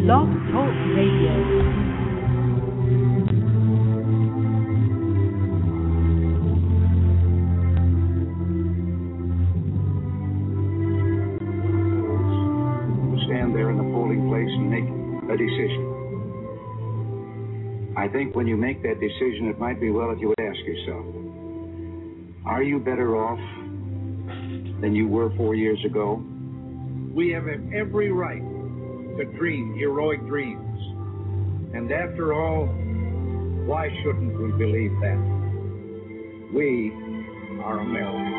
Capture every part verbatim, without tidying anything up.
Blog Talk Radio. Stand there in the polling place and make a decision. I think when you make that decision, it might be well if you would ask yourself, are you better off than you were four years ago? We have every right to dream heroic dreams. And after all, why shouldn't we believe that? We are Americans.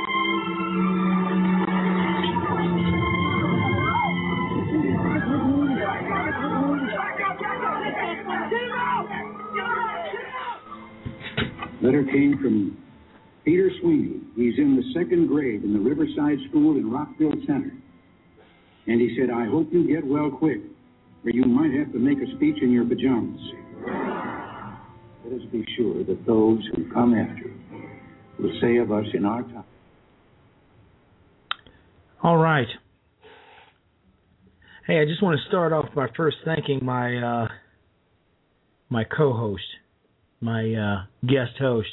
Letter came from Peter Sweeney. He's in the second grade in the Riverside School in Rockville Center. And he said, I hope you get well quick, or you might have to make a speech in your pajamas. Let us be sure that those who come after will say of us in our time. All right. Hey, I just want to start off by first thanking my uh, my co-host, my uh, guest host,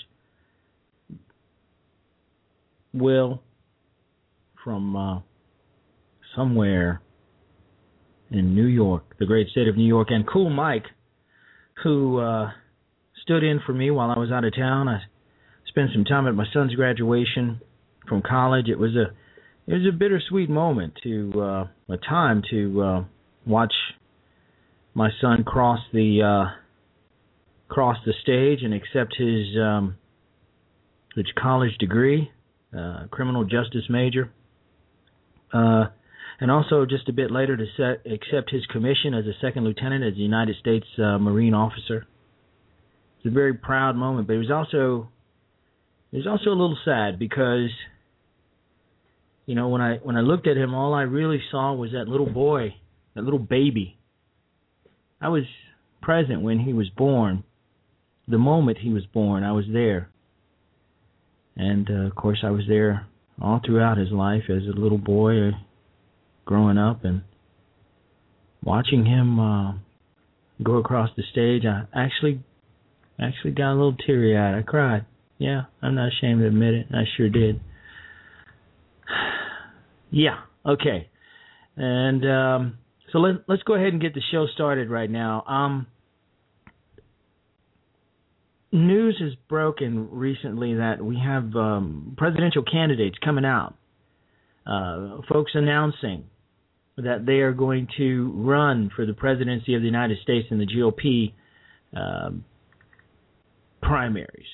Will, from uh, somewhere in New York, the great state of New York, and Cool Mike, who uh, stood in for me while I was out of town. I spent some time at my son's graduation from college. It was a it was a bittersweet moment to uh, a time to uh, watch my son cross the uh, cross the stage and accept his um, his college degree, uh, criminal justice major. Uh, And also, just a bit later, to set, accept his commission as a second lieutenant as a United States uh, Marine officer. It's a very proud moment, but it was also it was also a little sad because, you know, when I when I looked at him, all I really saw was that little boy, that little baby. I was present when he was born. The moment he was born, I was there, and uh, of course, I was there all throughout his life as a little boy. Uh, growing up and watching him uh, go across the stage, I actually actually got a little teary-eyed. I cried. Yeah, I'm not ashamed to admit it. I sure did. Yeah, okay. And um, so let, let's go ahead and get the show started right now. Um, news has broken recently that we have um, presidential candidates coming out. Uh, folks announcing that they are going to run for the presidency of the United States in the G O P uh, primaries.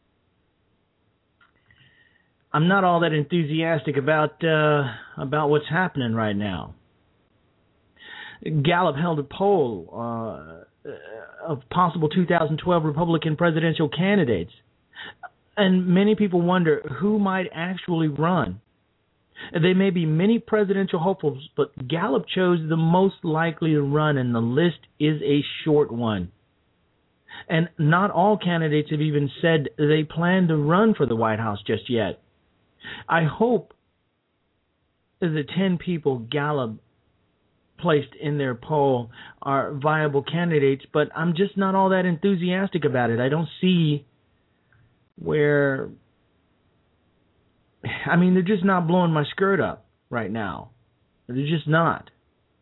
I'm not all that enthusiastic about uh, about what's happening right now. Gallup held a poll uh, of possible two thousand twelve Republican presidential candidates, and many people wonder who might actually run. There may be many presidential hopefuls, but Gallup chose the most likely to run, and the list is a short one. And not all candidates have even said they plan to run for the White House just yet. I hope the ten people Gallup placed in their poll are viable candidates, but I'm just not all that enthusiastic about it. I don't see where... I mean, they're just not blowing my skirt up right now. They're just not.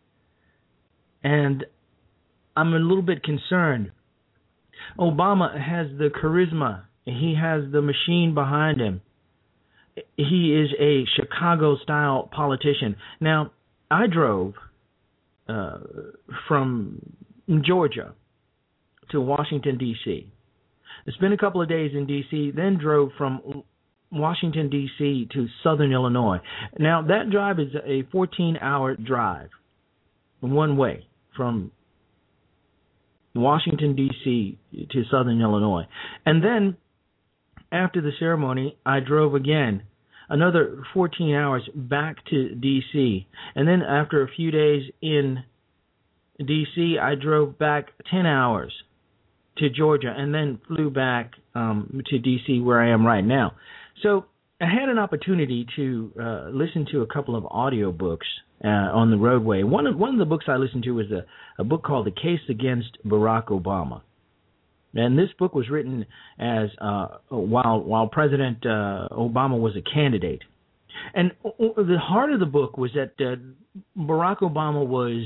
And I'm a little bit concerned. Obama has the charisma. He has the machine behind him. He is a Chicago-style politician. Now, I drove uh, from Georgia to Washington, D C I spent a couple of days in D C, then drove from Washington, D C to Southern Illinois. Now, that drive is a fourteen-hour drive, one way, from Washington, D C to Southern Illinois. And then, after the ceremony, I drove again, another fourteen hours back to D C. And then, after a few days in D C, I drove back ten hours to Georgia and then flew back um, to D C, where I am right now. So I had an opportunity to uh, listen to a couple of audiobooks uh, on the roadway. One of one of the books I listened to was a, a book called The Case Against Barack Obama. And this book was written as uh, while while President uh, Obama was a candidate. And the heart of the book was that uh, Barack Obama was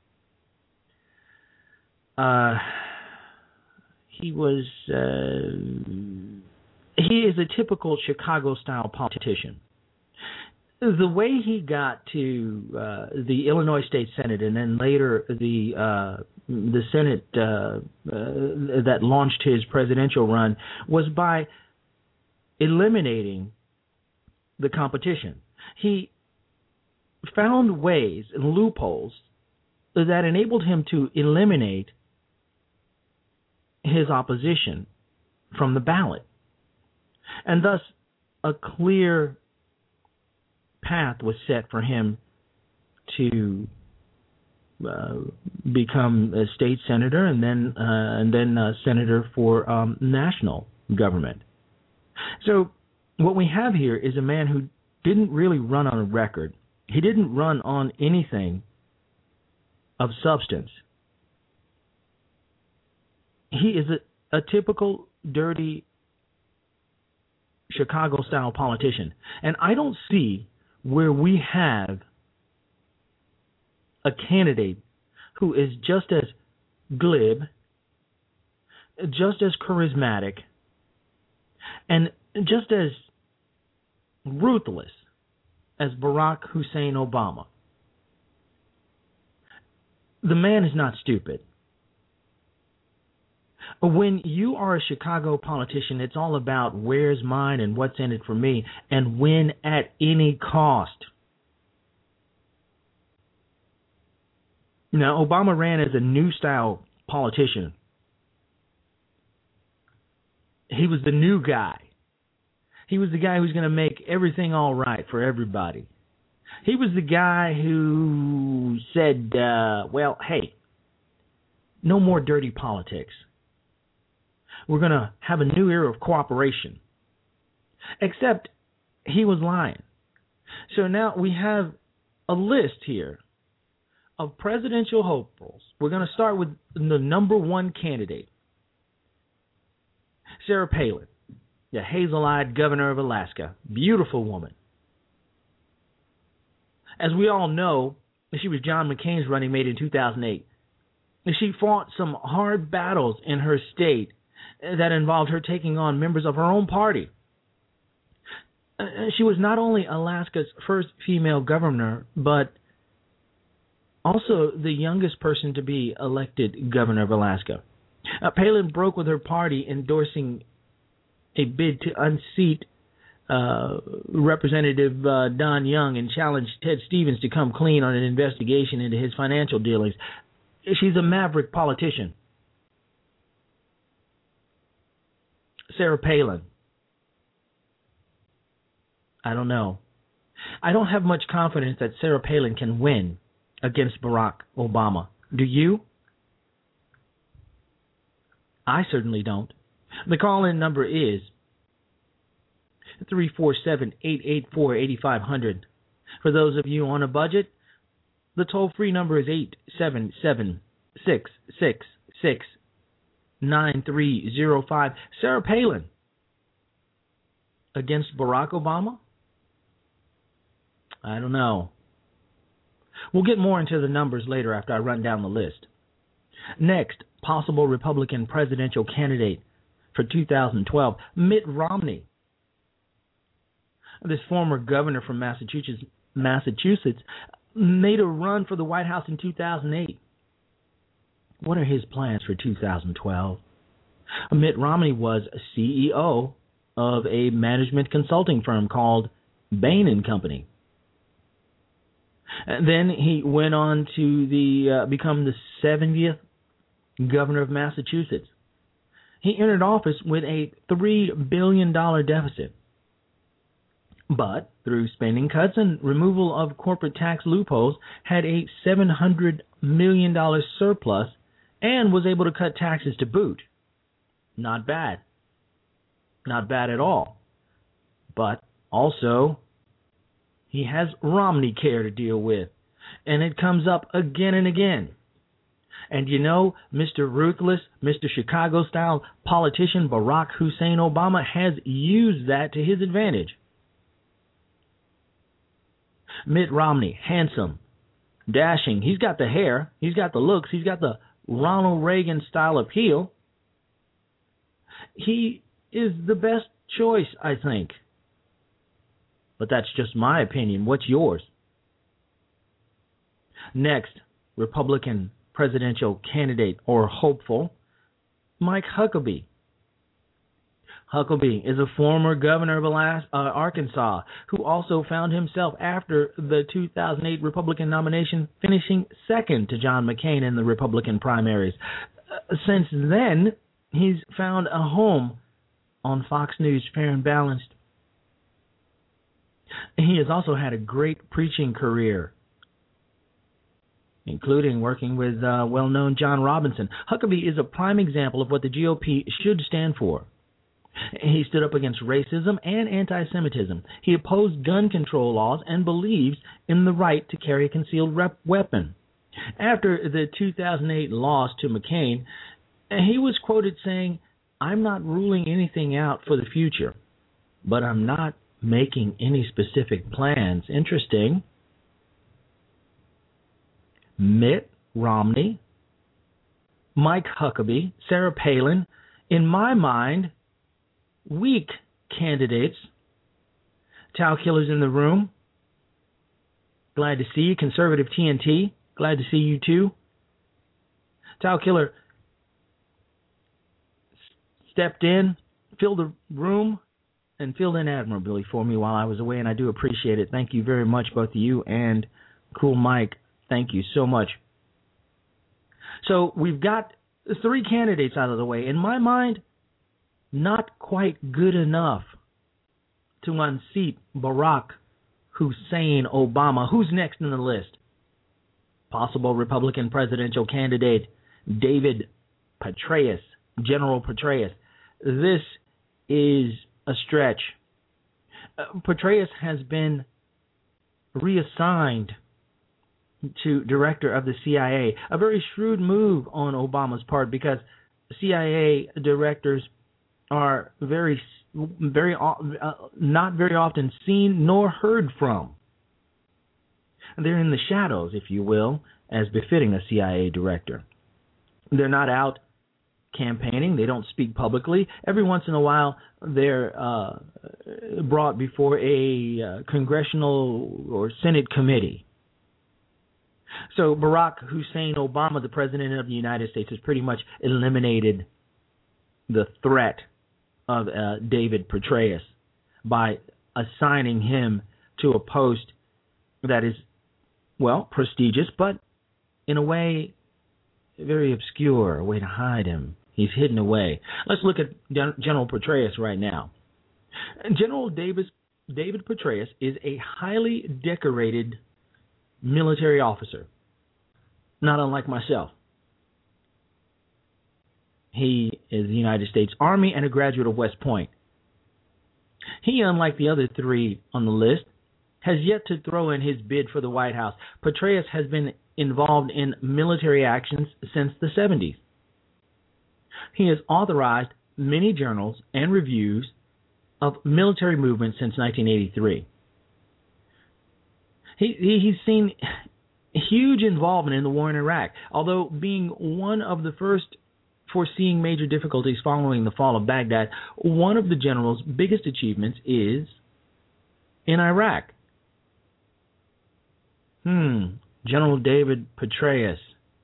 uh, he was uh, he is a typical Chicago-style politician. The way he got to uh, the Illinois State Senate and then later the uh, the Senate uh, uh, that launched his presidential run was by eliminating the competition. He found ways and loopholes that enabled him to eliminate his opposition from the ballot, and thus a clear path was set for him to uh, become a state senator and then uh, and then a senator for um, national government. So what we have here is a man who didn't really run on a record. He didn't run on anything of substance. He is a, a typical dirty Chicago-style politician. And I don't see where we have a candidate who is just as glib, just as charismatic, and just as ruthless as Barack Hussein Obama. The man is not stupid. When you are a Chicago politician, it's all about where's mine and what's in it for me, and win at any cost. Now, Obama ran as a new style politician. He was the new guy. He was the guy who was going to make everything all right for everybody. He was the guy who said, uh, well, hey, no more dirty politics. We're going to have a new era of cooperation. Except he was lying. So now we have a list here of presidential hopefuls. We're going to start with the number one candidate, Sarah Palin, the hazel-eyed governor of Alaska. Beautiful woman. As we all know, she was John McCain's running mate in two thousand eight. She fought some hard battles in her state that involved her taking on members of her own party. She was not only Alaska's first female governor, but also the youngest person to be elected governor of Alaska. Uh, Palin broke with her party, endorsing a bid to unseat uh, Representative uh, Don Young and challenged Ted Stevens to come clean on an investigation into his financial dealings. She's a maverick politician. Sarah Palin. I don't know. I don't have much confidence that Sarah Palin can win against Barack Obama. Do you? I certainly don't. The call-in number is three four seven, eight eight four, eight five zero zero. For those of you on a budget, the toll-free number is eight seven seven, six six six, nine three zero five. Sarah Palin against Barack Obama? I don't know. We'll get more into the numbers later after I run down the list. Next, possible Republican presidential candidate for two thousand twelve, Mitt Romney. This former governor from Massachusetts, Massachusetts made a run for the White House in two thousand eight. What are his plans for two thousand twelve? Mitt Romney was C E O of a management consulting firm called Bain and Company. And then he went on to the uh, become the seventieth governor of Massachusetts. He entered office with a three billion dollars deficit. But through spending cuts and removal of corporate tax loopholes, had a seven hundred million dollars surplus and was able to cut taxes to boot. Not bad. Not bad at all. But also, he has Romney care to deal with. And it comes up again and again. And you know, Mister Ruthless, Mister Chicago-style politician Barack Hussein Obama has used that to his advantage. Mitt Romney, handsome, dashing. He's got the hair. He's got the looks. He's got the Ronald Reagan-style appeal. He is the best choice, I think. But that's just my opinion. What's yours? Next, Republican presidential candidate or hopeful, Mike Huckabee. Huckabee is a former governor of Alaska, uh, Arkansas who also found himself after the two thousand eight Republican nomination finishing second to John McCain in the Republican primaries. Uh, since then, he's found a home on Fox News, Fair and Balanced. He has also had a great preaching career, including working with uh, well-known John Robinson. Huckabee is a prime example of what the G O P should stand for. He stood up against racism and anti-Semitism. He opposed gun control laws and believes in the right to carry a concealed rep- weapon. After the two thousand eight loss to McCain, he was quoted saying, "I'm not ruling anything out for the future, but I'm not making any specific plans." Interesting. Mitt Romney, Mike Huckabee, Sarah Palin, in my mind, weak candidates. Tau Killer's in the room. Glad to see you. Conservative T N T, glad to see you too. Tau Killer stepped in, filled the room, and filled in admirably for me while I was away, and I do appreciate it. Thank you very much, both of you and Cool Mike. Thank you so much. So we've got three candidates out of the way. In my mind, not quite good enough to unseat Barack Hussein Obama. Who's next in the list? Possible Republican presidential candidate David Petraeus, General Petraeus. This is a stretch. Uh, Petraeus has been reassigned to director of the C I A, a very shrewd move on Obama's part because C I A directors are very, very, uh, not very often seen nor heard from. They're in the shadows, if you will, as befitting a C I A director. They're not out campaigning. They don't speak publicly. Every once in a while, they're uh, brought before a uh, congressional or Senate committee. So Barack Hussein Obama, the president of the United States, has pretty much eliminated the threat of uh, David Petraeus by assigning him to a post that is, well, prestigious, but in a way very obscure, a way to hide him. He's hidden away. Let's look at General Petraeus right now. General Davis, David Petraeus is a highly decorated military officer, not unlike myself. He is the United States Army and a graduate of West Point. He, unlike the other three on the list, has yet to throw in his bid for the White House. Petraeus has been involved in military actions since the seventies. He has authorized many journals and reviews of military movements since nineteen eighty-three. He, he, he's seen huge involvement in the war in Iraq, although being one of the first foreseeing major difficulties following the fall of Baghdad, one of the general's biggest achievements is in Iraq. Hmm, General David Petraeus.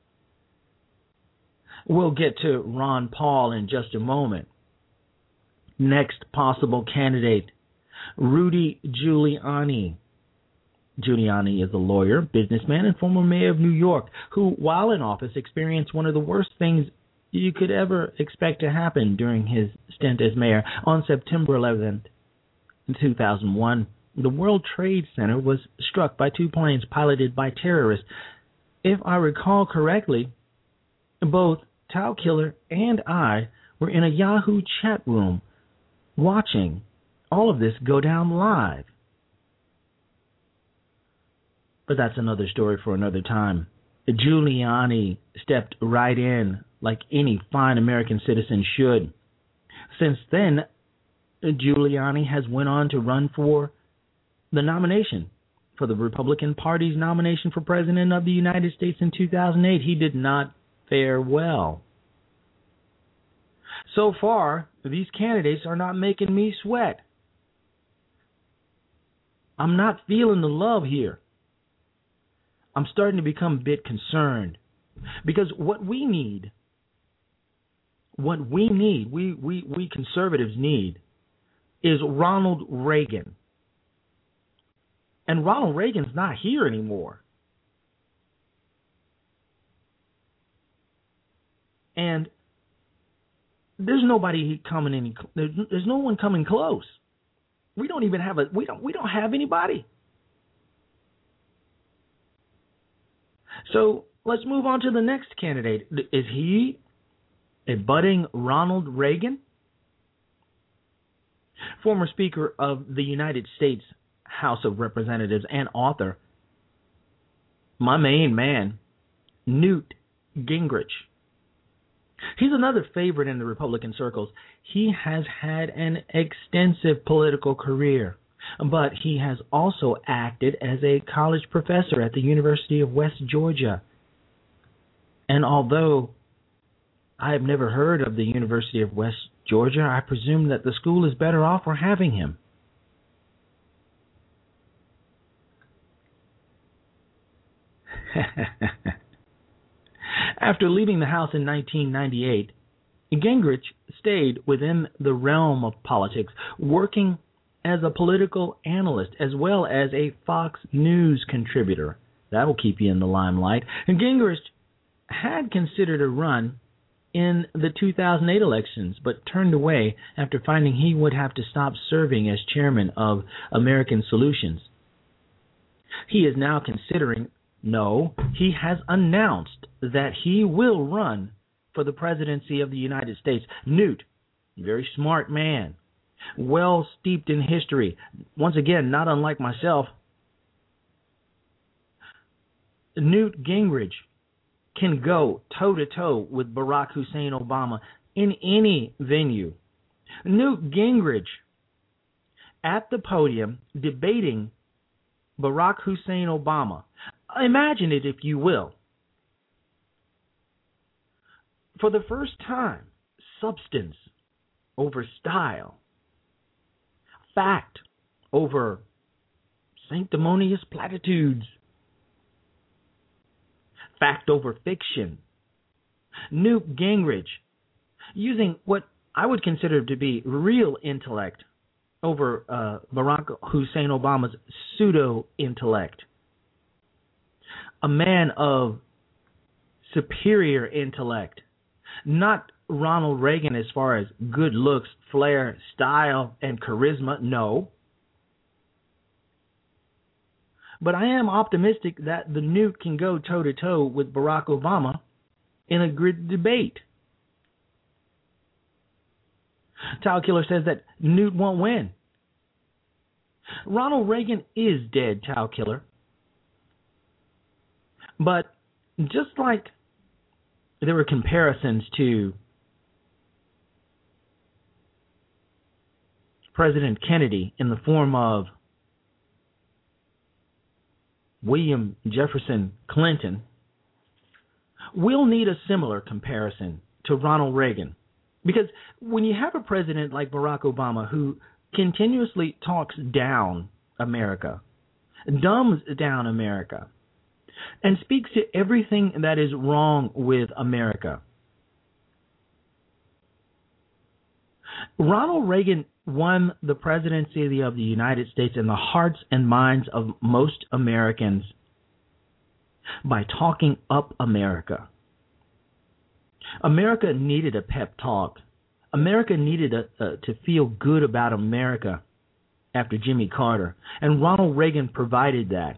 We'll get to Ron Paul in just a moment. Next possible candidate, Rudy Giuliani. Giuliani is a lawyer, businessman, and former mayor of New York, who, while in office, experienced one of the worst things you could ever expect to happen during his stint as mayor. On September eleventh, two thousand one, the World Trade Center was struck by two planes piloted by terrorists. If I recall correctly, both Tau Killer and I were in a Yahoo chat room watching all of this go down live. But that's another story for another time. Giuliani stepped right in like any fine American citizen should. Since then, Giuliani has went on to run for the nomination, for the Republican Party's nomination for President of the United States in two thousand eight. He did not fare well. So far, these candidates are not making me sweat. I'm not feeling the love here. I'm starting to become a bit concerned because what we need, what we need, we, we, we conservatives need is Ronald Reagan. And Ronald Reagan's not here anymore. And there's nobody coming any. There's, there's no one coming close. We don't even have a. We don't. We don't have anybody. So let's move on to the next candidate. Is he a budding Ronald Reagan? Former Speaker of the United States House of Representatives and author, my main man, Newt Gingrich. He's another favorite in the Republican circles. He has had an extensive political career, but he has also acted as a college professor at the University of West Georgia. And although I have never heard of the University of West Georgia, I presume that the school is better off for having him. After leaving the House in nineteen ninety-eight, Gingrich stayed within the realm of politics, working as a political analyst as well as a Fox News contributor. That will keep you in the limelight. And Gingrich had considered a run in the two thousand eight elections, but turned away after finding he would have to stop serving as chairman of American Solutions. He is now considering No, he has announced that he will run for the presidency of the United States. Newt, very smart man, well steeped in history. Once again, not unlike myself. Newt Gingrich can go toe-to-toe with Barack Hussein Obama in any venue. Newt Gingrich at the podium debating Barack Hussein Obama. Imagine it, if you will. For the first time, substance over style, fact over sanctimonious platitudes, fact over fiction. Newt Gingrich using what I would consider to be real intellect over uh, Barack Hussein Obama's pseudo-intellect. A man of superior intellect, not Ronald Reagan as far as good looks, flair, style, and charisma, no. But I am optimistic that the Newt can go toe-to-toe with Barack Obama in a good debate. Tal Killer says that Newt won't win. Ronald Reagan is dead, Tal Killer. But just like there were comparisons to President Kennedy in the form of William Jefferson Clinton, we'll need a similar comparison to Ronald Reagan. Because when you have a president like Barack Obama who continuously talks down America, dumbs down America, and speaks to everything that is wrong with America. Ronald Reagan won the presidency of the United States in the hearts and minds of most Americans by talking up America. America needed a pep talk. America needed a, a, to feel good about America after Jimmy Carter, and Ronald Reagan provided that.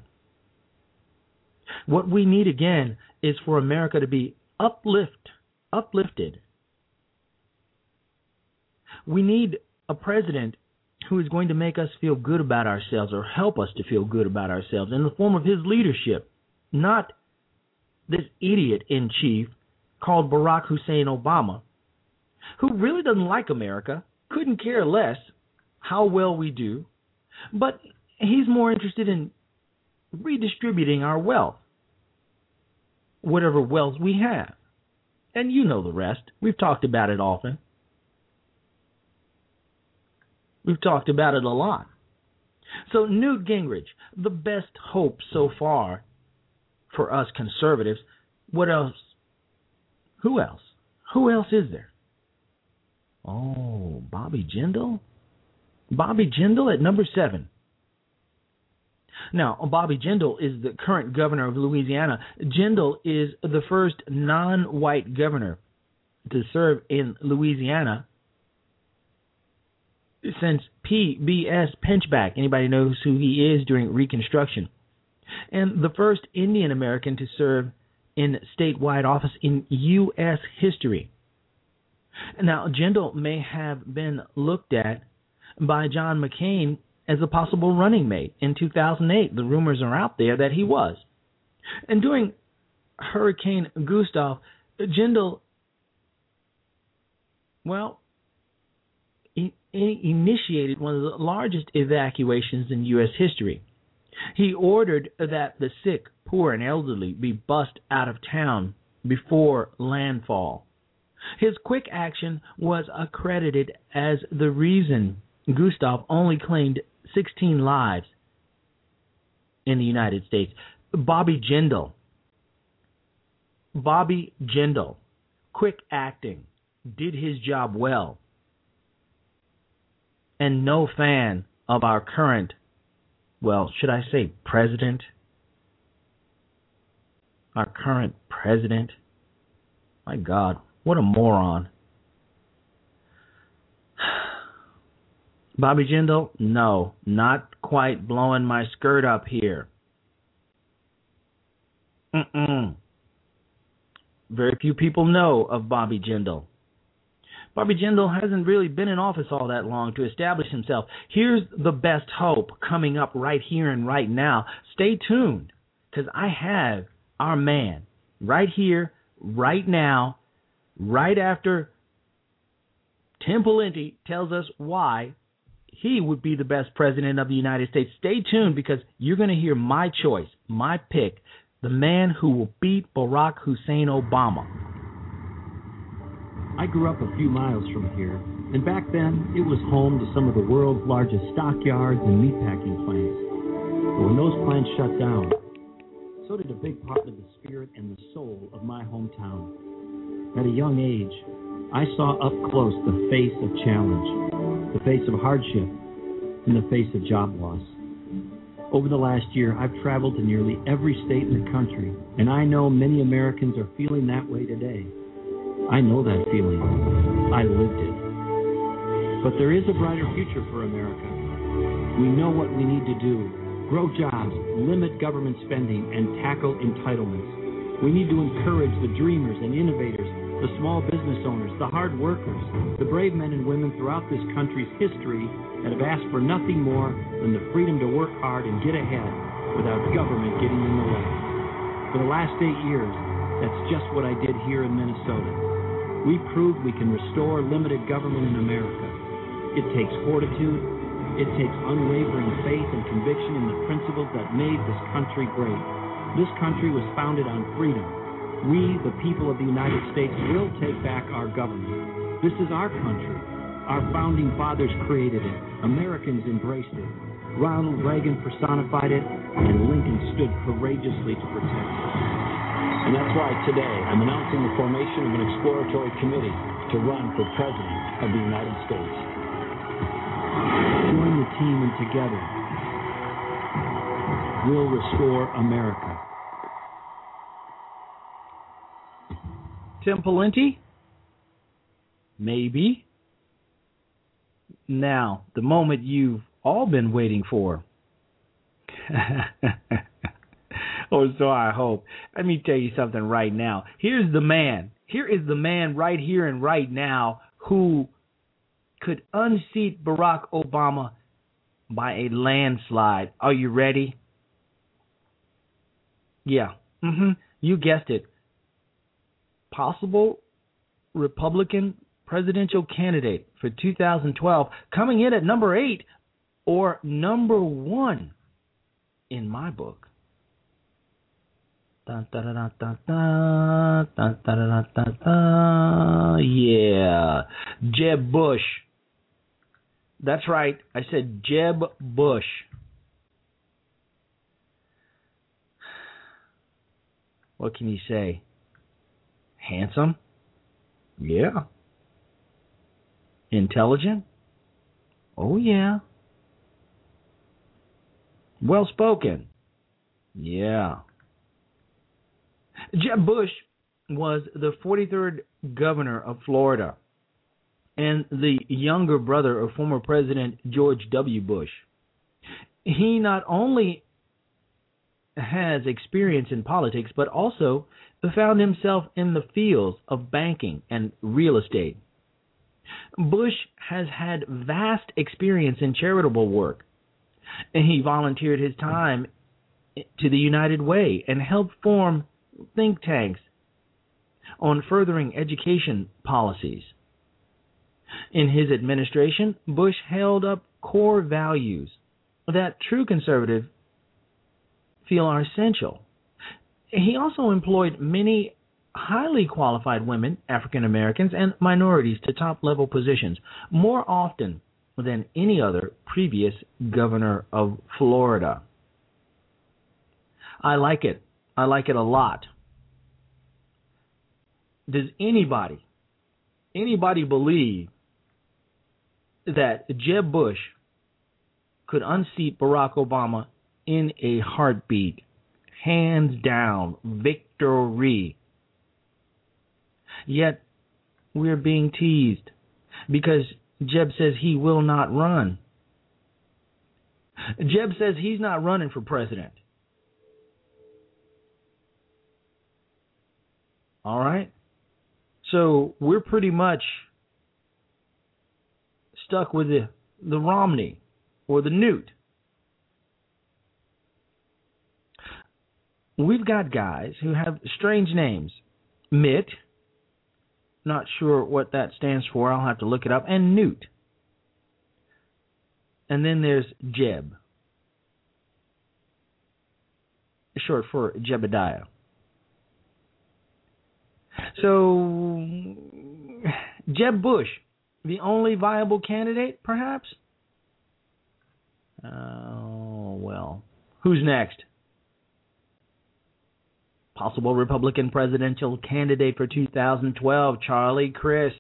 What we need again is for America to be uplift, uplifted. We need a president who is going to make us feel good about ourselves or help us to feel good about ourselves in the form of his leadership, not this idiot in chief called Barack Hussein Obama, who really doesn't like America, couldn't care less how well we do, but he's more interested in redistributing our wealth, whatever wealth we have. And you know the rest. We've talked about it often. We've talked about it a lot. So Newt Gingrich, the best hope so far for us conservatives. What else? Who else? Who else is there? Oh, Bobby Jindal? Bobby Jindal at number seven. Now, Bobby Jindal is the current governor of Louisiana. Jindal is the first non-white governor to serve in Louisiana since P B S Pinchback. Anybody knows who he is during Reconstruction. And the first Indian American to serve in statewide office in U S history. Now, Jindal may have been looked at by John McCain as a possible running mate in two thousand eight. The rumors are out there that he was. And during Hurricane Gustav, Jindal, well, he, he initiated one of the largest evacuations in U S history. He ordered that the sick, poor, and elderly be bussed out of town before landfall. His quick action was accredited as the reason Gustav only claimed sixteen lives in the United States. Bobby Jindal. Bobby Jindal. Quick acting. Did his job well. And no fan of our current, well, should I say president? Our current president. My God, what a moron. Bobby Jindal, no, not quite blowing my skirt up here. Mm-mm. Very few people know of Bobby Jindal. Bobby Jindal hasn't really been in office all that long to establish himself. Here's the best hope coming up right here and right now. Stay tuned, because I have our man right here, right now, right after Tim Pawlenty tells us why he would be the best president of the United States. Stay tuned, because you're going to hear my choice, my pick, the man who will beat Barack Hussein Obama. I grew up a few miles from here, and back then it was home to some of the world's largest stockyards and meatpacking plants. But when those plants shut down, so did a big part of the spirit and the soul of my hometown. At a young age, I saw up close the face of challenge, the face of hardship, and the face of job loss. Over the last year, I've traveled to nearly every state in the country, and I know many Americans are feeling that way today. I know that feeling. I lived it. But there is a brighter future for America. We know what we need to do. Grow jobs, limit government spending, and tackle entitlements. We need to encourage the dreamers and innovators, the small business owners, the hard workers, the brave men and women throughout this country's history that have asked for nothing more than the freedom to work hard and get ahead without government getting in the way. For the last eight years, that's just what I did here in Minnesota. We proved we can restore limited government in America. It takes fortitude. It takes unwavering faith and conviction in the principles that made this country great. This country was founded on freedom. We, the people of the United States, will take back our government. This is our country. Our founding fathers created it. Americans embraced it. Ronald Reagan personified it, and Lincoln stood courageously to protect it. And that's why today I'm announcing the formation of an exploratory committee to run for President of the United States. Join the team, and together we'll restore America. Tim Pawlenty? Maybe. Now, the moment you've all been waiting for. Or so I hope. Let me tell you something right now. Here's the man. Here is the man right here and right now who could unseat Barack Obama by a landslide. Are you ready? Yeah. Mm-hmm. You guessed it. Possible Republican presidential candidate for two thousand twelve, coming in at number eight or number one in my book. Dun, dun, dun, dun, dun, dun, dun, dun, dun, dun. Yeah, Jeb Bush. That's right. I said Jeb Bush. What can you say? Handsome? Yeah. Intelligent? Oh, yeah. Well spoken? Yeah. Jeb Bush was the forty-third governor of Florida and the younger brother of former President George W. Bush. He not only has experience in politics, but also found himself in the fields of banking and real estate. Bush has had vast experience in charitable work, and he volunteered his time to the United Way and helped form think tanks on furthering education policies. In his administration, Bush held up core values that true conservatives feel are essential. He also employed many highly qualified women, African Americans, and minorities to top-level positions, more often than any other previous governor of Florida. I like it. I like it a lot. Does anybody, anybody believe that Jeb Bush could unseat Barack Obama in a heartbeat? Hands down, victory. Yet, we're being teased because Jeb says he will not run. Jeb says he's not running for president. All right? So, we're pretty much stuck with the, the Romney or the Newt. We've got guys who have strange names. Mitt, not sure what that stands for, I'll have to look it up, and Newt. And then there's Jeb, short for Jebediah. So, Jeb Bush, the only viable candidate, perhaps? Oh, well, who's next? Possible Republican presidential candidate for two thousand twelve, Charlie Crist.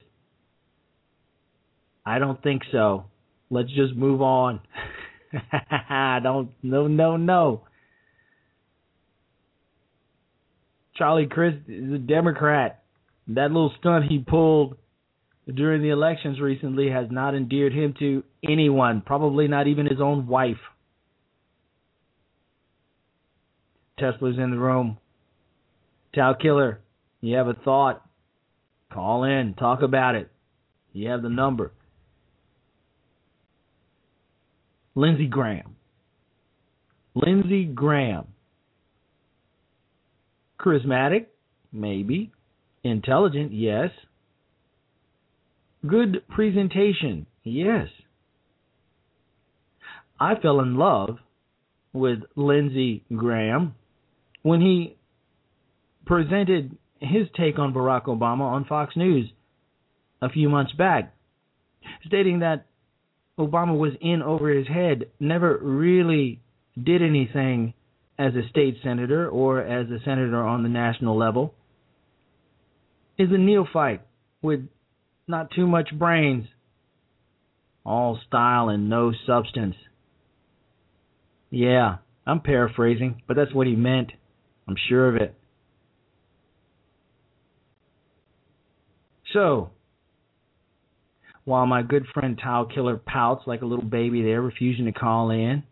I don't think so. Let's just move on. don't, no, no, no. Charlie Crist is a Democrat. That little stunt he pulled during the elections recently has not endeared him to anyone, probably not even his own wife. Tesla's in the room. Tau Killer, you have a thought, call in, talk about it. You have the number. Lindsey Graham. Lindsey Graham. Charismatic? Maybe. Intelligent? Yes. Good presentation? Yes. I fell in love with Lindsey Graham when he presented his take on Barack Obama on Fox News a few months back, stating that Obama was in over his head, never really did anything as a state senator or as a senator on the national level, is a neophyte with not too much brains, all style and no substance. Yeah, I'm paraphrasing, but that's what he meant. I'm sure of it. So, while my good friend Tau Killer pouts like a little baby there, refusing to call in,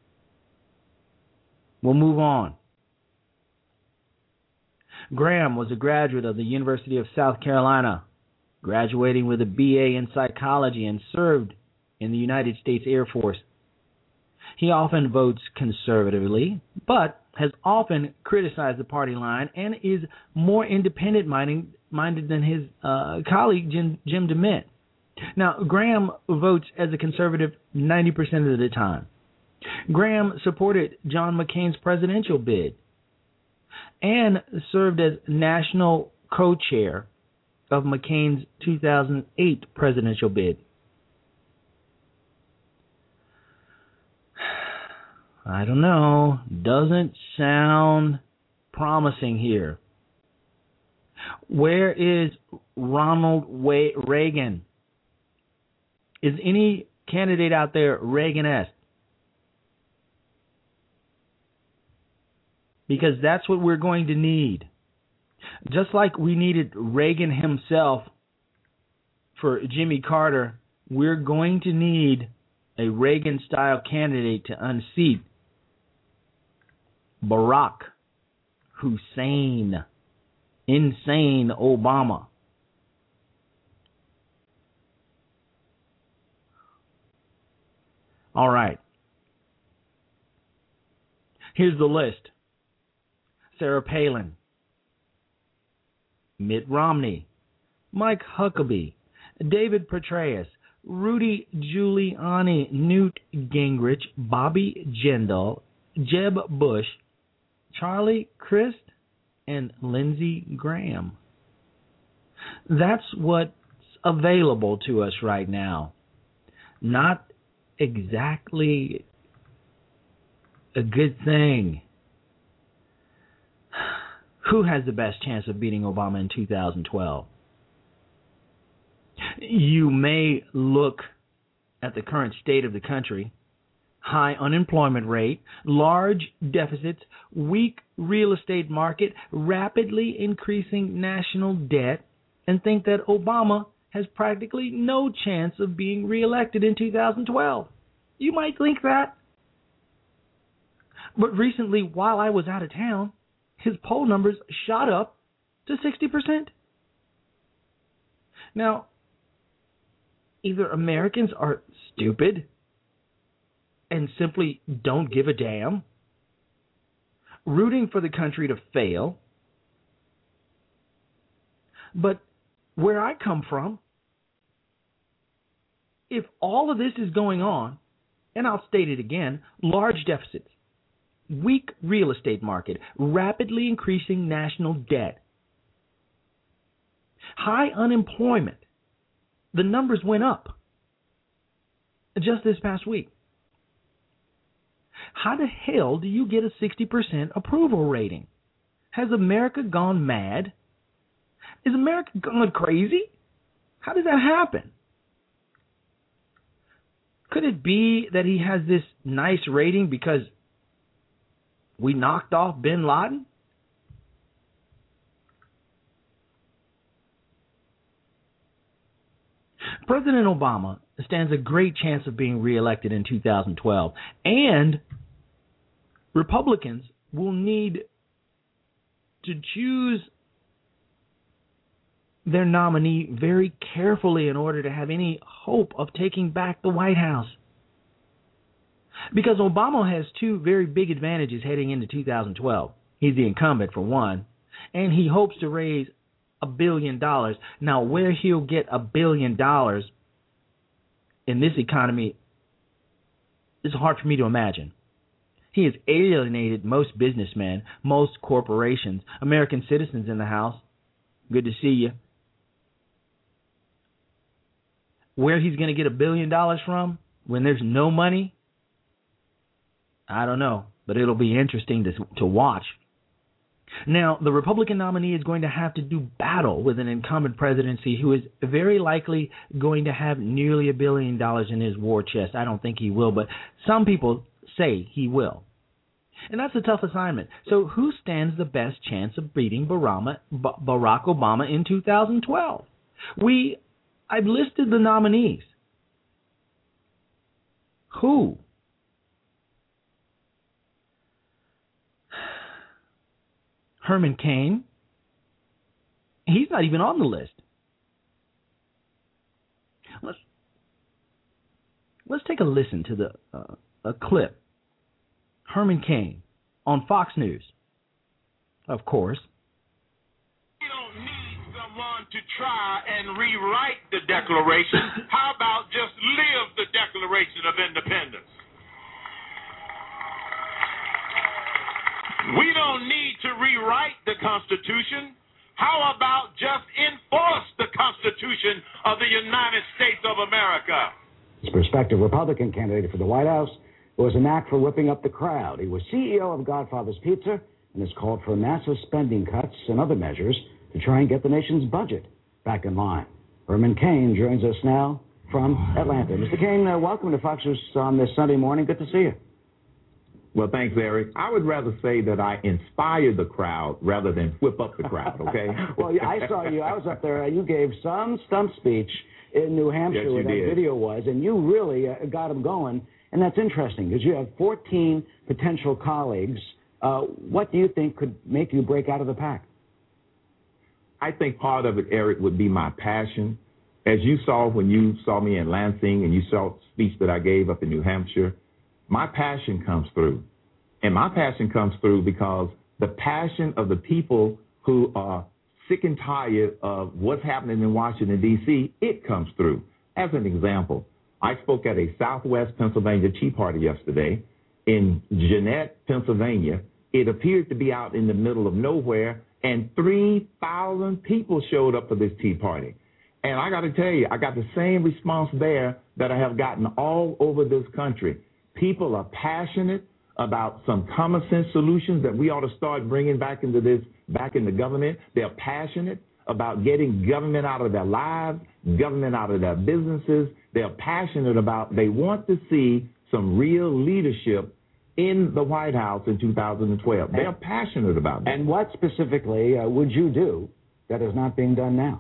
we'll move on. Graham was a graduate of the University of South Carolina, graduating with a B A in psychology and served in the United States Air Force. He often votes conservatively, but has often criticized the party line and is more independent-minded than his uh, colleague, Jim, Jim DeMint. Now, Graham votes as a conservative ninety percent of the time. Graham supported John McCain's presidential bid and served as national co-chair of McCain's two thousand eight presidential bid. I don't know. Doesn't sound promising here. Where is Ronald Reagan? Is any candidate out there Reagan-esque? Because that's what we're going to need. Just like we needed Reagan himself for Jimmy Carter, we're going to need a Reagan-style candidate to unseat Barack Hussein, insane Obama. All right. Here's the list. Sarah Palin, Mitt Romney, Mike Huckabee, David Petraeus, Rudy Giuliani, Newt Gingrich, Bobby Jindal, Jeb Bush, Charlie Crist, and Lindsey Graham. That's what's available to us right now. Not exactly a good thing. Who has the best chance of beating Obama in two thousand twelve? You may look at the current state of the country, high unemployment rate, large deficits, weak real estate market, rapidly increasing national debt, and think that Obama has practically no chance of being reelected in two thousand twelve. You might think that. But recently, while I was out of town, his poll numbers shot up to sixty percent. Now, either Americans are stupid and simply don't give a damn, rooting for the country to fail. But where I come from, if all of this is going on, and I'll state it again, large deficits, weak real estate market, rapidly increasing national debt, high unemployment, the numbers went up just this past week. How the hell do you get a sixty percent approval rating? Has America gone mad? Is America gone crazy? How does that happen? Could it be that he has this nice rating because we knocked off bin Laden? President Obama stands a great chance of being reelected in two thousand twelve, and Republicans will need to choose their nominee very carefully in order to have any hope of taking back the White House. Because Obama has two very big advantages heading into two thousand twelve. He's the incumbent, for one, and he hopes to raise a billion dollars. Now, where he'll get a billion dollars in this economy is hard for me to imagine. He has alienated most businessmen, most corporations, American citizens in the House. Good to see you. Where he's going to get a billion dollars from when there's no money, I don't know, but it'll be interesting to to watch. Now, the Republican nominee is going to have to do battle with an incumbent presidency who is very likely going to have nearly a billion dollars in his war chest. I don't think he will, but some people say he will. And that's a tough assignment. So who stands the best chance of beating Barack Obama in two thousand twelve? We, I've listed the nominees. Who? Herman Cain. He's not even on the list. let's take a listen to the uh, a clip. Herman Cain on Fox News, of course. We don't need someone to try and rewrite the Declaration. How about just live the Declaration of Independence? We don't need to rewrite the Constitution. How about just enforce the Constitution of the United States of America? His prospective Republican candidate for the White House was a knack for whipping up the crowd. He was C E O of Godfather's Pizza and has called for massive spending cuts and other measures to try and get the nation's budget back in line. Herman Cain joins us now from Atlanta. Mister Cain, uh, welcome to Fox News on this Sunday morning. Good to see you. Well, thanks, Eric. I would rather say that I inspire the crowd rather than whip up the crowd, okay? Well, yeah, I saw you. I was up there. You gave some stump speech in New Hampshire yes, where that did. video was, and you really uh, got them going. And that's interesting because you have fourteen potential colleagues. Uh, what do you think could make you break out of the pack? I think part of it, Eric, would be my passion. As you saw when you saw me in Lansing and you saw the speech that I gave up in New Hampshire, my passion comes through. And my passion comes through because the passion of the people who are sick and tired of what's happening in Washington, D C, it comes through. As an example, I spoke at a Southwest Pennsylvania Tea Party yesterday in Jeannette, Pennsylvania. It appeared to be out in the middle of nowhere, and three thousand people showed up for this Tea Party. And I got to tell you, I got the same response there that I have gotten all over this country. People are passionate about some common sense solutions that we ought to start bringing back into this, back in the government. They're passionate about getting government out of their lives, government out of their businesses. They're passionate about, they want to see some real leadership in the White House in two thousand twelve. They're passionate about that. And what specifically uh, would you do that is not being done now?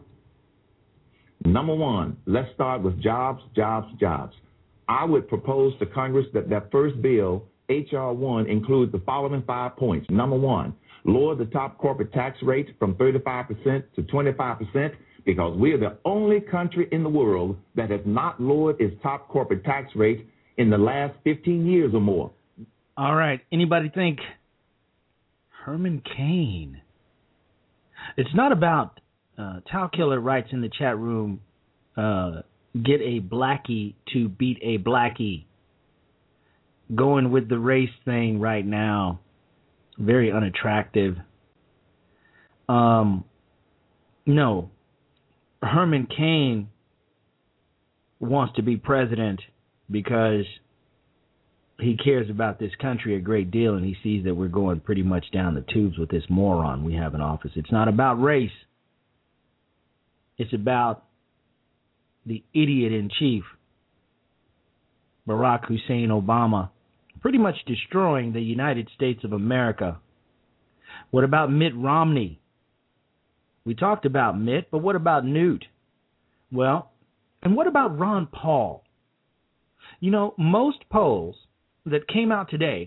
Number one, let's start with jobs, jobs, jobs. I would propose to Congress that that first bill, H R one, includes the following five points. Number one, lower the top corporate tax rate from thirty-five percent to twenty-five percent because we are the only country in the world that has not lowered its top corporate tax rate in the last fifteen years or more. All right. Anybody think Herman Cain? It's not about, uh, Tal Killer writes in the chat room, uh, get a blackie to beat a blackie. Going with the race thing right now, very unattractive. Um, no, Herman Cain wants to be president because he cares about this country a great deal, and he sees that we're going pretty much down the tubes with this moron we have in office. It's not about race. It's about the idiot in chief, Barack Hussein Obama, pretty much destroying the United States of America. What about Mitt Romney? We talked about Mitt, but what about Newt? Well, and what about Ron Paul? You know, most polls that came out today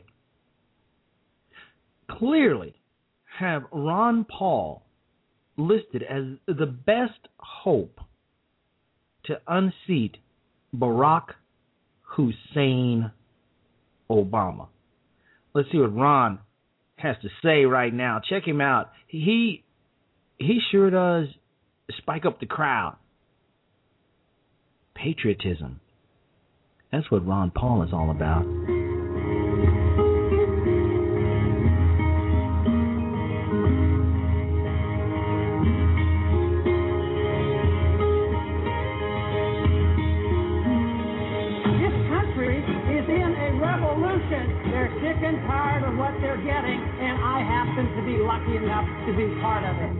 clearly have Ron Paul listed as the best hope to unseat Barack Hussein Obama. Let's see what Ron has to say right now. Check him out. He he sure does spike up the crowd. Patriotism. That's what Ron Paul is all about. They're sick and tired of what they're getting, and I happen to be lucky enough to be part of it.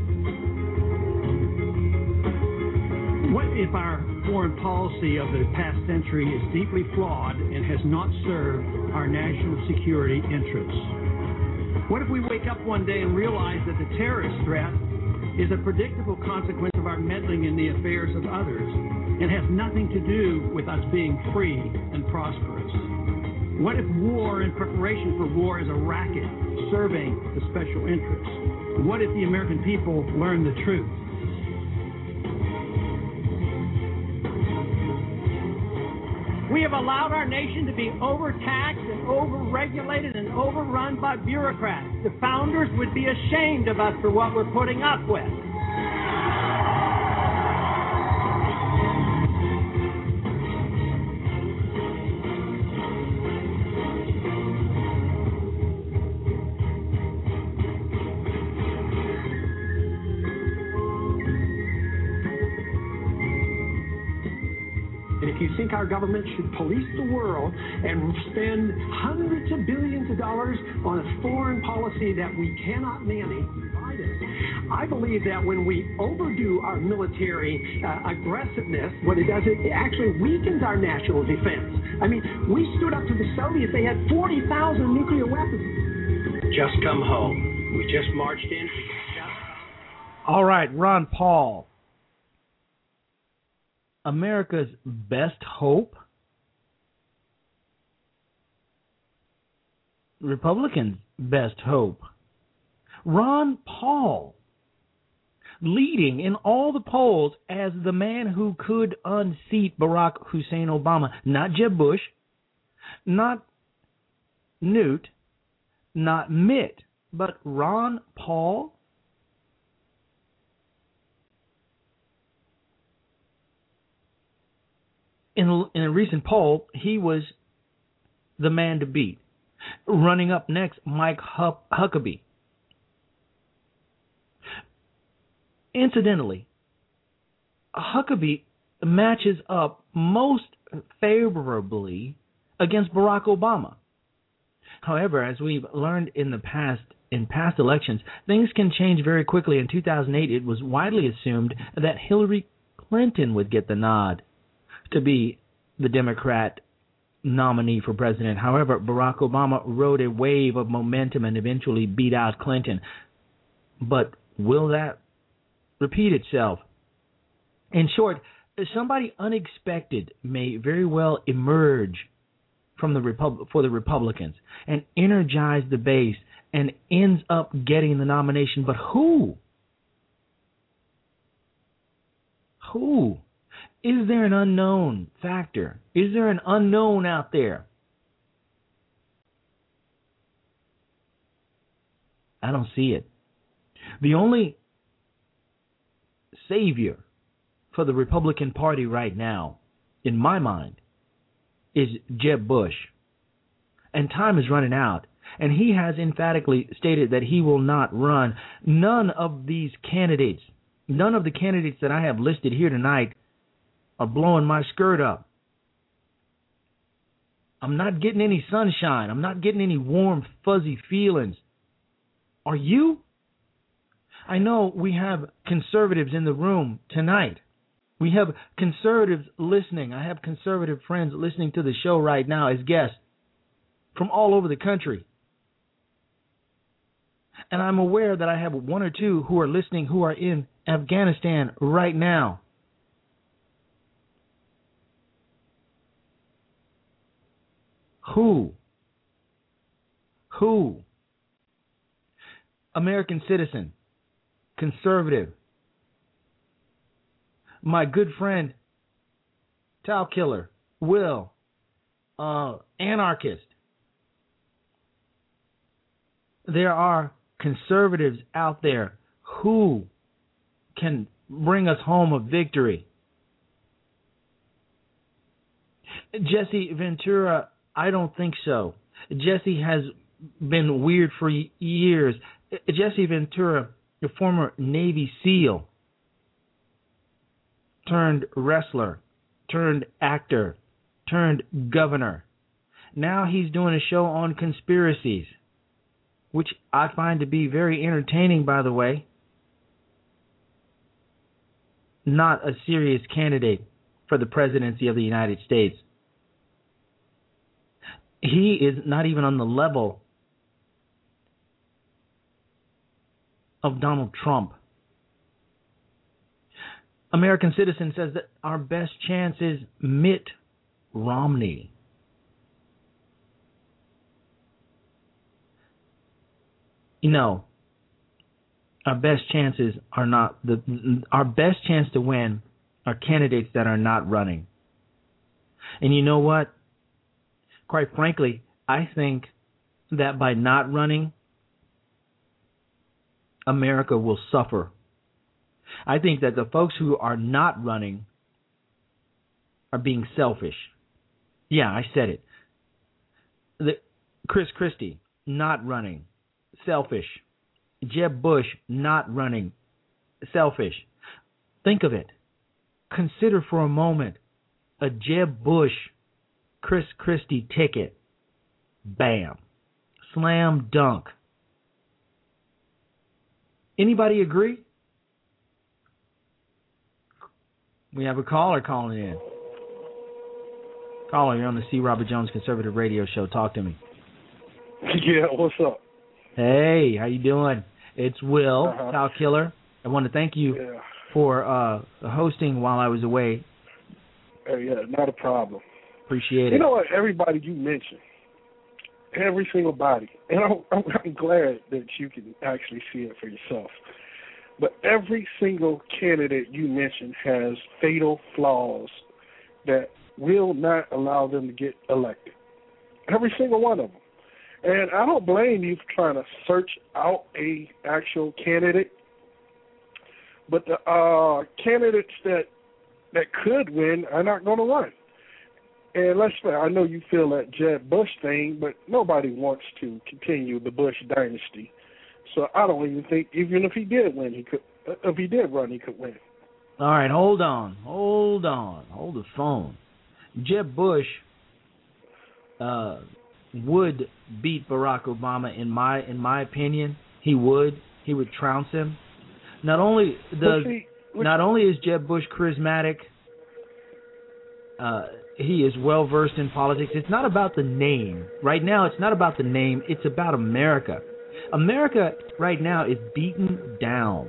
What if our foreign policy of the past century is deeply flawed and has not served our national security interests? What if we wake up one day and realize that the terrorist threat is a predictable consequence of our meddling in the affairs of others and has nothing to do with us being free and prosperous? What if war and preparation for war is a racket serving the special interests? What if the American people learn the truth? We have allowed our nation to be overtaxed and overregulated and overrun by bureaucrats. The founders would be ashamed of us for what we're putting up with. If you think our government should police the world and spend hundreds of billions of dollars on a foreign policy that we cannot manage, I believe that when we overdo our military uh, aggressiveness, what it does, it actually weakens our national defense. I mean, we stood up to the Soviets. They had forty thousand nuclear weapons. Just come home. We just marched in. All right, Ron Paul. America's best hope? Republicans' best hope. Ron Paul leading in all the polls as the man who could unseat Barack Hussein Obama. Not Jeb Bush, not Newt, not Mitt, but Ron Paul. In, in a recent poll, he was the man to beat. Running up next, Mike Huckabee. Incidentally, Huckabee matches up most favorably against Barack Obama. However, as we've learned in the past, in past elections, things can change very quickly. In two thousand eight, it was widely assumed that Hillary Clinton would get the nod to be the Democrat nominee for president. However, Barack Obama rode a wave of momentum and eventually beat out Clinton. But will that repeat itself? In short, somebody unexpected may very well emerge from the Repub- for the Republicans and energize the base and ends up getting the nomination. But who? Who? Is there an unknown factor? Is there an unknown out there? I don't see it. The only savior for the Republican Party right now, in my mind, is Jeb Bush. And time is running out. And he has emphatically stated that he will not run. None of these candidates, none of the candidates that I have listed here tonight are blowing my skirt up. I'm not getting any sunshine. I'm not getting any warm, fuzzy feelings. Are you? I know we have conservatives in the room tonight. We have conservatives listening. I have conservative friends listening to the show right now as guests from all over the country. And I'm aware that I have one or two who are listening who are in Afghanistan right now. Who? Who? American citizen, conservative, my good friend, Tau Killer, Will, uh, anarchist. There are conservatives out there who can bring us home a victory. Jesse Ventura, I don't think so. Jesse has been weird for years. Jesse Ventura, the former Navy SEAL, turned wrestler, turned actor, turned governor. Now he's doing a show on conspiracies, which I find to be very entertaining, by the way. Not a serious candidate for the presidency of the United States. He is not even on the level of Donald Trump. American Citizen says that our best chance is Mitt Romney. You know, our best chances are not the our best chance to win are candidates that are not running. And you know what? Quite frankly, I think that by not running, America will suffer. I think that the folks who are not running are being selfish. Yeah, I said it. The, Chris Christie, not running, selfish. Jeb Bush, not running, selfish. Think of it. Consider for a moment a Jeb Bush, Chris Christie ticket. Bam. Slam dunk. Anybody agree? We have a caller calling in. Caller, you're on the C. Robert Jones Conservative Radio Show. Talk to me. Yeah, what's up? Hey, how you doing? It's Will, uh-huh. Cow Killer. I want to thank you yeah. for uh, hosting while I was away. Uh, yeah, not a problem. Appreciate it. You know what? Everybody you mentioned, every single body, and I'm, I'm, I'm glad that you can actually see it for yourself. But every single candidate you mentioned has fatal flaws that will not allow them to get elected. Every single one of them. And I don't blame you for trying to search out a actual candidate, but the uh, candidates that that could win are not going to run. And let's say, I know you feel that Jeb Bush thing, but nobody wants to continue the Bush dynasty. So I don't even think, even if he did win, he could. If he did run, he could win. All right, hold on, hold on, hold the phone. Jeb Bush uh, would beat Barack Obama in my in my opinion. He would. He would trounce him. Not only does see, not only is Jeb Bush charismatic, uh, he is well versed in politics. It's not about the name. Right now, it's not about the name. It's about America. America right now is beaten down.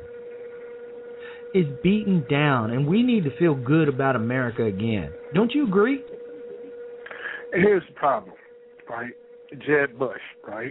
Is beaten down, and we need to feel good about America again. Don't you agree? Here's the problem, right? Jeb Bush, right?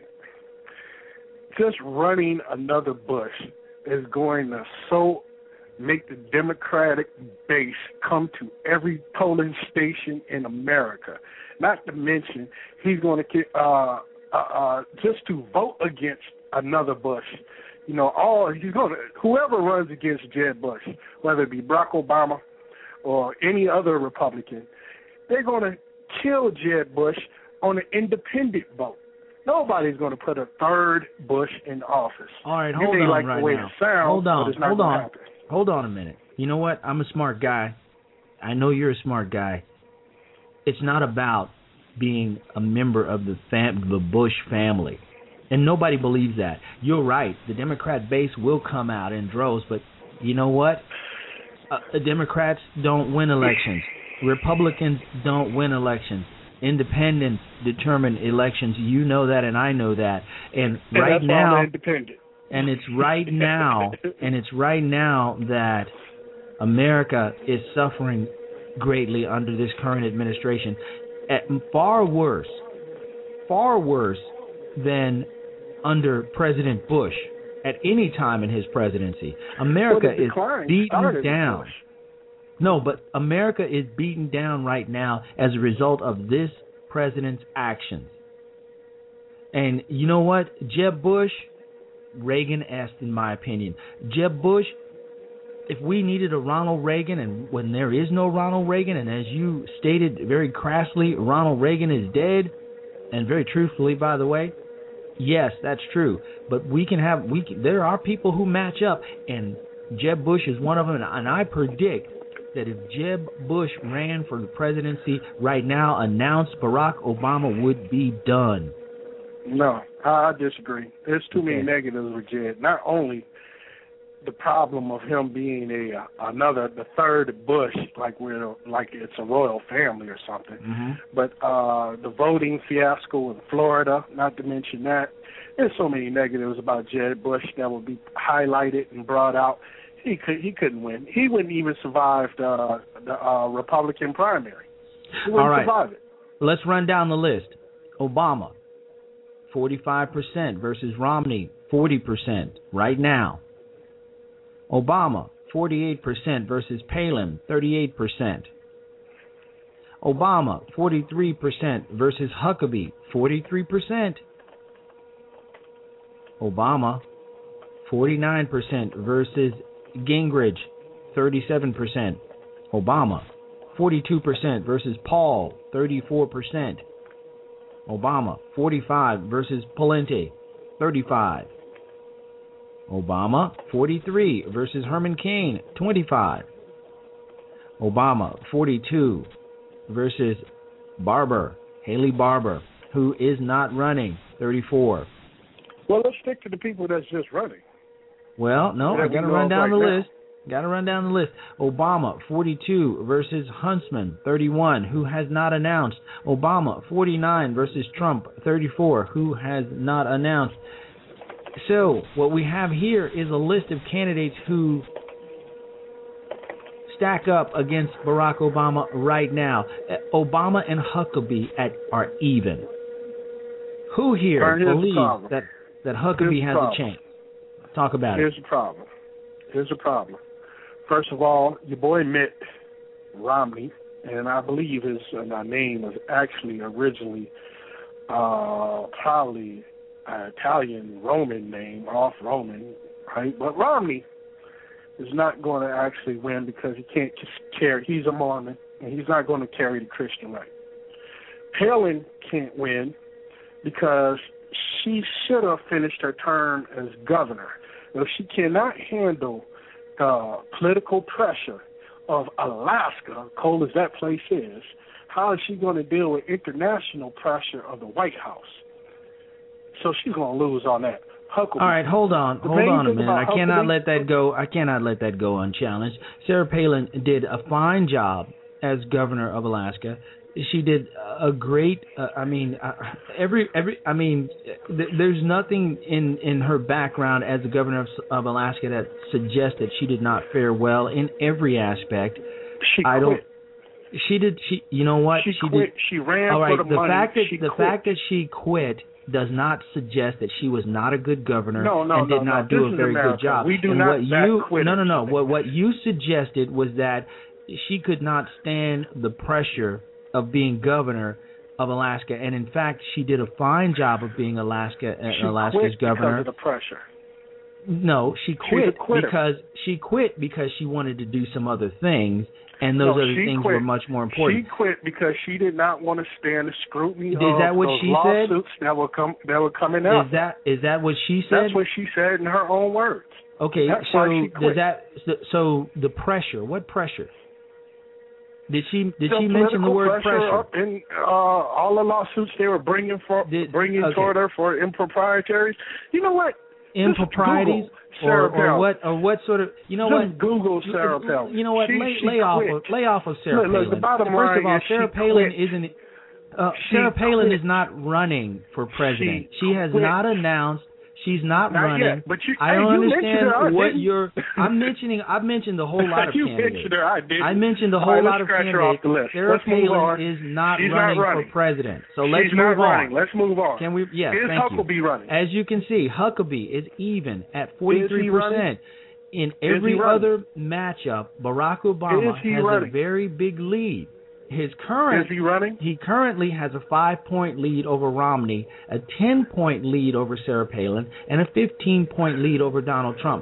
Just running another Bush is going to so make the Democratic base come to every polling station in America. Not to mention, he's going to uh, uh, uh, just to vote against another Bush. You know, all he's going to whoever runs against Jeb Bush, whether it be Barack Obama or any other Republican, they're going to kill Jeb Bush on an independent vote. Nobody's going to put a third Bush in office. All right, you hold may on like right the way now. It sounds, hold on, but it's not hold going on, to happen. hold on a minute. You know what? I'm a smart guy. I know you're a smart guy. It's not about being a member of the fam- the Bush family. And nobody believes that. You're right. The Democrat base will come out in droves, but you know what? Uh, the Democrats don't win elections. Republicans don't win elections. Independents determine elections. You know that, and I know that. And, and right that's now, why I'm independent. and it's right now, and it's right now that America is suffering greatly under this current administration. At far worse, far worse than under President Bush at any time in his presidency. America well, is beaten down. No, but America is beaten down right now as a result of this president's actions. And you know what? Jeb Bush, Reagan-esque in my opinion. Jeb Bush, if we needed a Ronald Reagan, and when there is no Ronald Reagan, and as you stated very crassly, Ronald Reagan is dead, and very truthfully, by the way, yes, that's true. But we can have, we can, there are people who match up, and Jeb Bush is one of them, and I predict that if Jeb Bush ran for the presidency right now, announced Barack Obama would be done. No, I disagree. There's too okay. many negatives with Jeb. Not only the problem of him being a uh, another, the third Bush, like we're like it's a royal family or something, mm-hmm. but uh, the voting fiasco in Florida. Not to mention that, there's so many negatives about Jeb Bush that will be highlighted and brought out. He could he couldn't win. He wouldn't even survive the the uh, Republican primary. He wouldn't All right. survive it. Let's run down the list. Obama, forty-five percent versus Romney, forty percent right now. Obama, forty-eight percent versus Palin, thirty-eight percent. Obama, forty-three percent versus Huckabee, forty-three percent. Obama, forty-nine percent versus Gingrich, thirty-seven percent. Obama, forty-two percent versus Paul, thirty-four percent. Obama, forty-five versus Pawlenty, thirty-five. Obama, forty-three versus Herman Cain, twenty-five. Obama, forty-two versus Barber, Haley Barber, who is not running, thirty-four. Well, let's stick to the people that's just running. Well, no, Yeah, I got to we run know down right the now. list. Got to run down the list. Obama, forty-two versus Huntsman, thirty-one, who has not announced. Obama, forty-nine versus Trump, thirty-four, who has not announced. So what we have here is a list of candidates who stack up against Barack Obama right now. Obama and Huckabee at, are even. Who here All right, here's the believes problem. that, that Huckabee Here's the has a problem. chance? Talk about Here's it. the problem. Here's the problem. First of all, your boy Mitt Romney, and I believe his uh, name was actually originally uh, probably an Italian Roman name, off Roman, right? But Romney is not going to actually win because he can't just carry. He's a Mormon, and he's not going to carry the Christian right. Palin can't win because she should have finished her term as governor. If she cannot handle the political pressure of Alaska, cold as that place is, how is she going to deal with international pressure of the White House? So she's going to lose on that. Huckabee. All right, hold on, The hold main on a thing minute. I about cannot Huckabee- let that go. I cannot let that go unchallenged. Sarah Palin did a fine job as governor of Alaska. She did a great. Uh, I mean, uh, every every. I mean, th- there's nothing in, in her background as the governor of, of Alaska that suggests that she did not fare well in every aspect. She I don't. quit. She did. She. You know what? She, she quit. did. She ran All right. for the, the money. fact that she the quit. fact that she quit does not suggest that she was not a good governor No, no, and did no, not no. do This a is very America. good job. We do and not what back you quitters. no no no what what you suggested was that she could not stand the pressure of being governor of Alaska, and in fact she did a fine job of being Alaska uh, She Alaska's quit governor. because of the pressure. No, she She's quit a quitter. because she quit because she wanted to do some other things, and those No, other she things quit. were much more important. She quit because she did not want to stand the scrutiny Is of that what those she said? lawsuits that were come that were coming up. Is that is that what she said? That's what she said in her own words. Okay, That's so why she does quit. that so, so the pressure? What pressure? Did she did The she mention the political word pressure pressure? up in uh, all the lawsuits they were bringing for Did- bringing okay. toward her for improprieties? You know what? Improprieties Just Google Sarah or, or Palin. what or what sort of you know Just what? Google Sarah Palin. You know what? She, lay she lay off quit. of lay off of Sarah Look, look, Palin. the bottom First line of all, is Sarah she Palin quit. isn't. Uh, She Sarah Palin quit. is not running for president. She has quit. not announced. She's not, Not running. yet, but you- I hey, don't you mentioned understand her, I what didn't. you're. I'm mentioning. I've mentioned a whole lot of you candidates. mentioned her, I did. I mentioned a All whole right, lot let's of scratch her off candidates. the list. Sarah Let's move Palin on. is not She's running not running for president. So She's let's not move running. on. Let's move on. Can we? Yes, Is thank Huckabee you. running? As you can see, Huckabee is even at forty-three percent. In he every running? other matchup, Barack Obama Is he has running? a very big lead. His current Is he running? He currently has a five-point lead over Romney, a ten-point lead over Sarah Palin, and a fifteen-point lead over Donald Trump.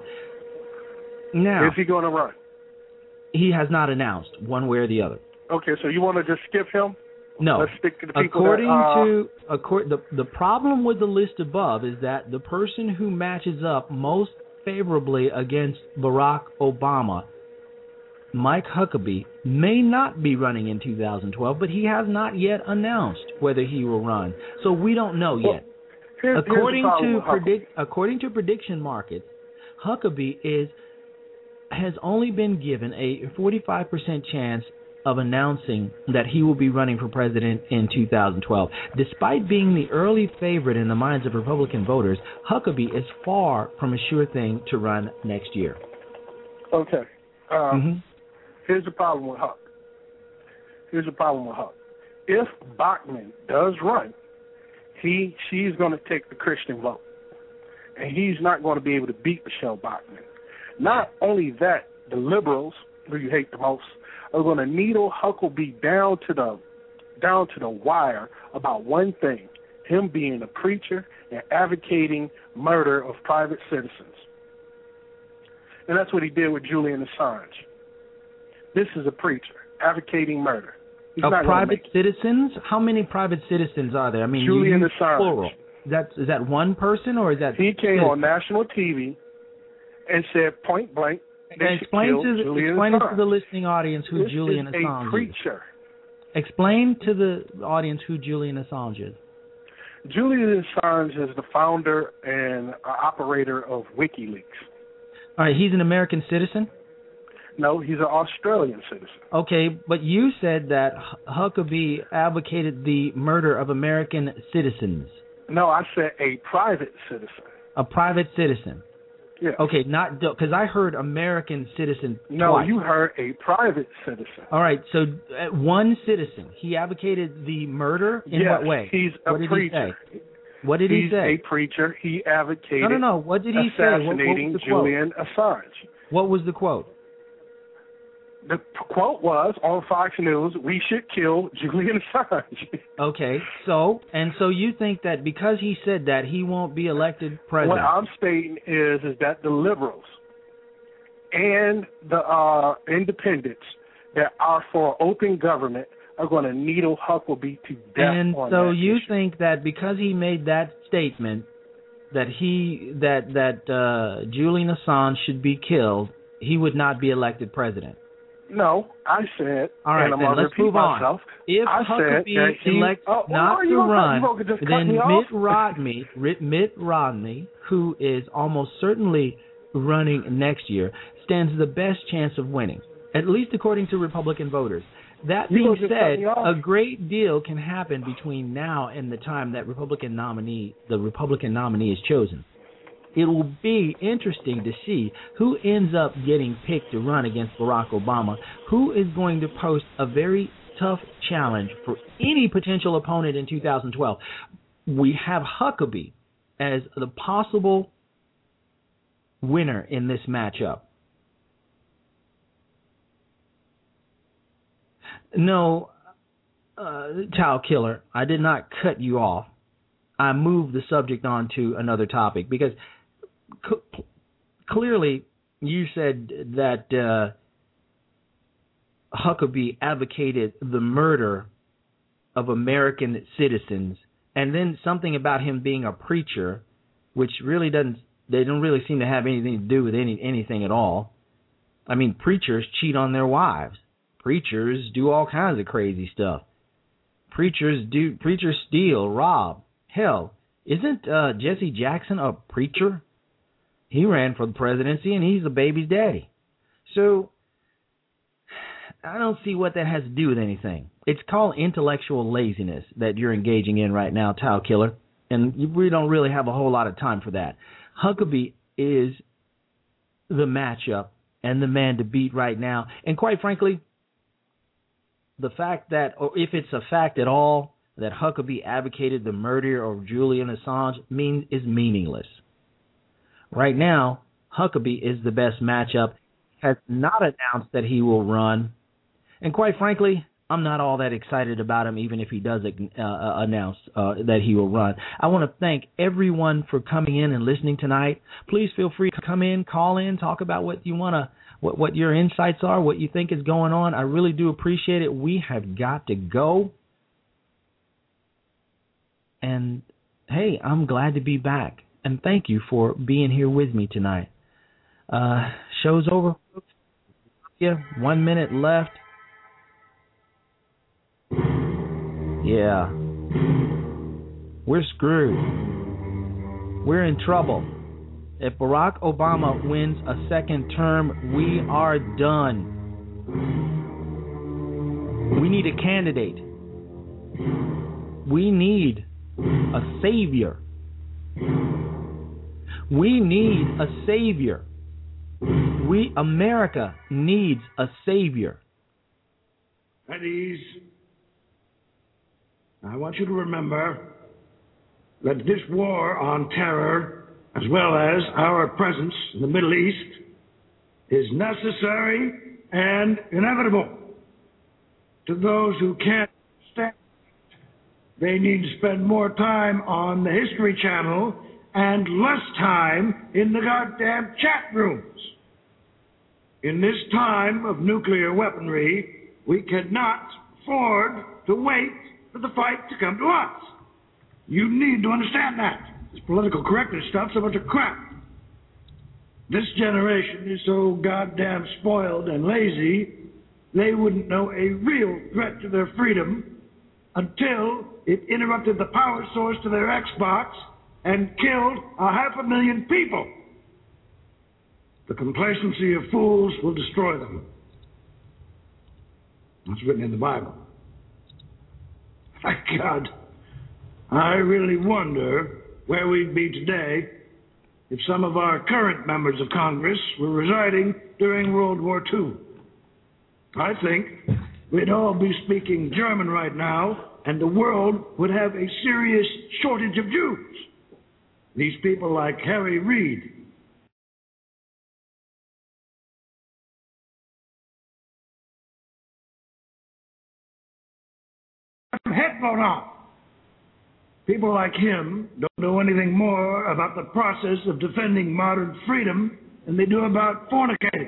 Now, Is he going to run? he has not announced one way or the other. Okay, so you want to just skip him? No. Let's stick to the people According that, uh, to accor- the the problem with the list above is that the person who matches up most favorably against Barack Obama, Mike Huckabee, may not be running in two thousand twelve, but he has not yet announced whether he will run. So we don't know Well, yet. Here's, according here's the problem to with Huckabee. predict according to prediction markets, Huckabee is has only been given a forty-five percent chance of announcing that he will be running for president in two thousand twelve. Despite being the early favorite in the minds of Republican voters, Huckabee is far from a sure thing to run next year. Okay. Uh, Mm-hmm. Here's the problem with Huck. Here's the problem with Huck. If Bachmann does run, he she's going to take the Christian vote, and he's not going to be able to beat Michelle Bachmann. Not only that, the liberals, who you hate the most, are going to needle Huckabee down to the down to the wire about one thing: him being a preacher and advocating murder of private citizens. And that's what he did with Julian Assange. This is a preacher advocating murder. He's of not private citizens? How many private citizens are there? I mean, Julian you, Assange. Plural. Is that, is that one person or is that? He came citizens? on national T V and said point blank, they explain should to kill the, Julian explain Assange. to the listening audience who this Julian is Assange a preacher. is. Explain to the audience who Julian Assange is. Julian Assange is the founder and uh, operator of WikiLeaks. All right, he's an American citizen? No, he's an Australian citizen. Okay, but you said that Huckabee advocated the murder of American citizens. No, I said a private citizen. A private citizen. Yeah. Okay, not because I heard American citizen. No, twice. you heard a private citizen. All right, so uh, one citizen. He advocated the murder in yes, what way? He's a what did preacher. He say? What did he's he say? He's a preacher. He advocated no, no, no. What did he assassinating say? What, what Julian Assange. What was the quote? The quote was on Fox News, "We should kill Julian Assange." Okay, so, and so you think that because he said that, he won't be elected president? What I'm stating is, is that the liberals and the uh, independents that are for open government are going to needle Huckabee to death. And on so that you issue. think that because he made that statement that he that that uh, Julian Assange should be killed, he would not be elected president? No, I said, all right, and I'm then going to let's repeat move myself, on. If I Huckabee he, elects oh, not oh, to gonna, run, then Mitt Romney, Mitt Romney, who is almost certainly running next year, stands the best chance of winning, at least according to Republican voters. That being said, a great deal can happen between now and the time that Republican nominee, the Republican nominee is chosen. It will be interesting to see who ends up getting picked to run against Barack Obama, who is going to post a very tough challenge for any potential opponent in two thousand twelve. We have Huckabee as the possible winner in this matchup. No, uh, Tao Killer, I did not cut you off. I moved the subject on to another topic because c- clearly you said that uh, Huckabee advocated the murder of American citizens, and then something about him being a preacher, which really doesn't, they don't really seem to have anything to do with any anything at all. I mean, preachers cheat on their wives. Preachers do all kinds of crazy stuff. Preachers do. Preachers steal, rob. Hell, isn't uh, Jesse Jackson a preacher? He ran for the presidency, and he's the baby's daddy. So I don't see what that has to do with anything. It's called intellectual laziness that you're engaging in right now, Tao Killer, and we don't really have a whole lot of time for that. Huckabee is the matchup and the man to beat right now, and quite frankly, the fact that, or if it's a fact at all, that Huckabee advocated the murder of Julian Assange mean, is meaningless. Right now, Huckabee is the best matchup, has not announced that he will run, and quite frankly, I'm not all that excited about him, even if he does uh, announce uh, that he will run. I want to thank everyone for coming in and listening tonight. Please feel free to come in, call in, talk about what you want to, what, what your insights are, what you think is going on. I really do appreciate it. We have got to go. And, hey, I'm glad to be back. And thank you for being here with me tonight. Uh, show's over. Yeah, one minute left. Yeah. We're screwed. We're in trouble. If Barack Obama wins a second term, we are done. We need a candidate. We need a savior. We need a savior. We, America, needs a savior. At ease. I want you to remember that this war on terror, as well as our presence in the Middle East, is necessary and inevitable. to those who can't stand it, they need to spend more time on the History Channel and less time in the goddamn chat rooms. In this time of nuclear weaponry, we cannot afford to wait for the fight to come to us. You need to understand that. This political correctness stuff's a bunch of crap. This generation is so goddamn spoiled and lazy, they wouldn't know a real threat to their freedom until it interrupted the power source to their Xbox and killed a half a million people. The complacency of fools will destroy them. That's written in the Bible. My God, I really wonder where we'd be today if some of our current members of Congress were residing during World War Two. I think we'd all be speaking German right now, and the world would have a serious shortage of Jews. These people like Harry Reid, head blown off. People like him don't know anything more about the process of defending modern freedom than they do about fornicating.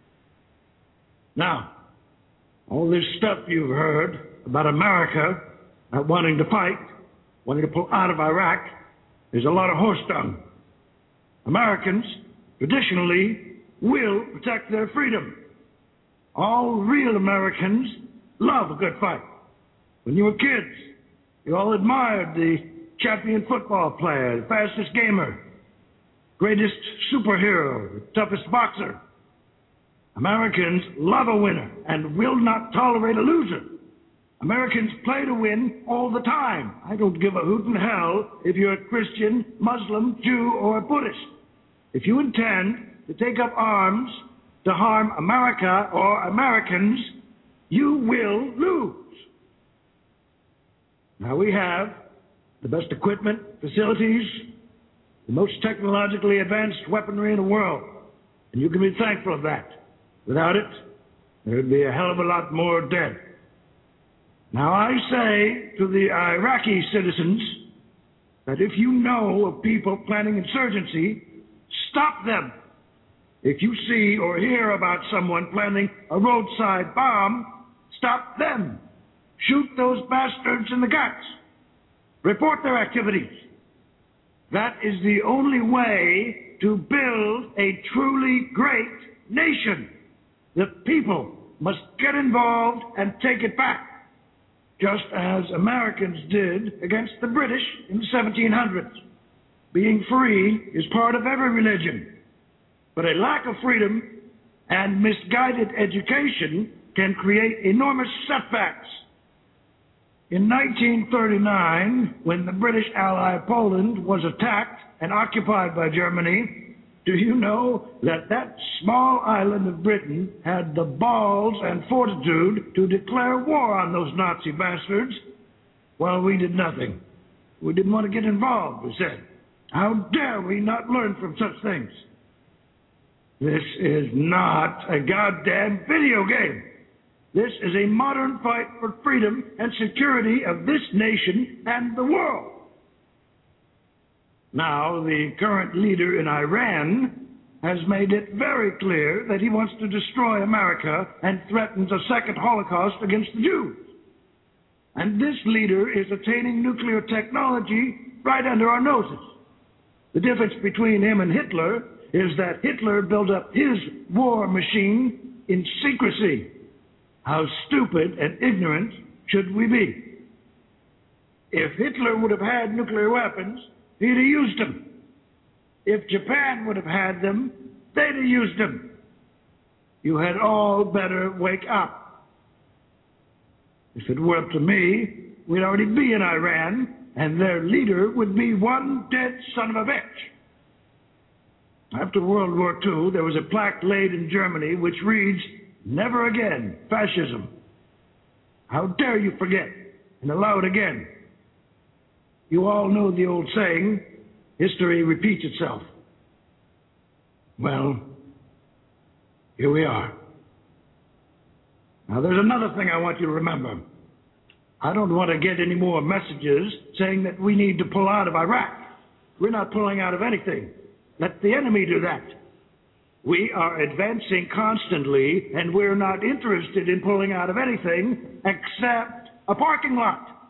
Now, all this stuff you've heard about America not wanting to fight, wanting to pull out of Iraq, is a lot of horse dung. Americans, traditionally, will protect their freedom. All real Americans love a good fight. When you were kids, you all admired the champion football player, the fastest gamer, greatest superhero, the toughest boxer. Americans love a winner and will not tolerate a loser. Americans play to win all the time. I don't give a hoot in hell if you're a Christian, Muslim, Jew, or a Buddhist. If you intend to take up arms to harm America or Americans, you will lose. Now we have the best equipment, facilities, the most technologically advanced weaponry in the world, and you can be thankful of that. Without it, there'd be a hell of a lot more dead. Now I say to the Iraqi citizens that if you know of people planning insurgency, stop them. If you see or hear about someone planning a roadside bomb, stop them. Shoot those bastards in the guts. Report their activities. That is the only way to build a truly great nation. The people must get involved and take it back, just as Americans did against the British in the seventeen hundreds. Being free is part of every religion, but a lack of freedom and misguided education can create enormous setbacks. In nineteen thirty-nine, when the British ally Poland was attacked and occupied by Germany, do you know that that small island of Britain had the balls and fortitude to declare war on those Nazi bastards? Well, we did nothing. We didn't want to get involved, we said. How dare we not learn from such things? This is not a goddamn video game. This is a modern fight for freedom and security of this nation and the world. Now, the current leader in Iran has made it very clear that he wants to destroy America and threatens a second Holocaust against the Jews. And this leader is attaining nuclear technology right under our noses. The difference between him and Hitler is that Hitler built up his war machine in secrecy. How stupid and ignorant should we be? If Hitler would have had nuclear weapons, he'd have used them. If Japan would have had them, they'd have used them. You had all better wake up. If it were up to me, we'd already be in Iran, and their leader would be one dead son of a bitch. After World War Two, there was a plaque laid in Germany which reads, "Never again, fascism." How dare you forget and allow it again? You all know the old saying, history repeats itself. Well, here we are. Now, there's another thing I want you to remember. I don't want to get any more messages saying that we need to pull out of Iraq. We're not pulling out of anything. Let the enemy do that. We are advancing constantly, and we're not interested in pulling out of anything except a parking lot.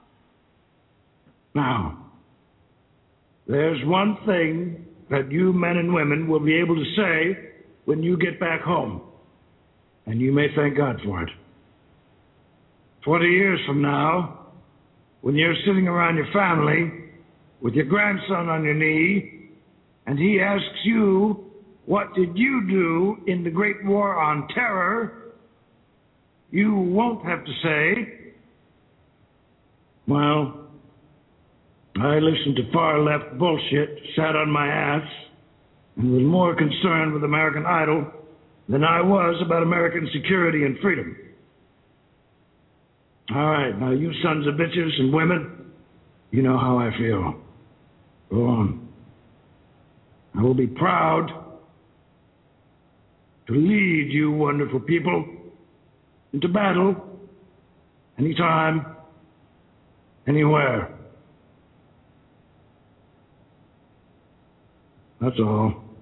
Now, there's one thing that you men and women will be able to say when you get back home, and you may thank God for it. Twenty years from now, when you're sitting around your family with your grandson on your knee, and he asks you, what did you do in the Great War on Terror? You won't have to say, well, I listened to far-left bullshit, sat on my ass, and was more concerned with American Idol than I was about American security and freedom. All right, now you sons of bitches and women, you know how I feel. Go on. I will be proud to lead you wonderful people into battle anytime, anywhere. That's all.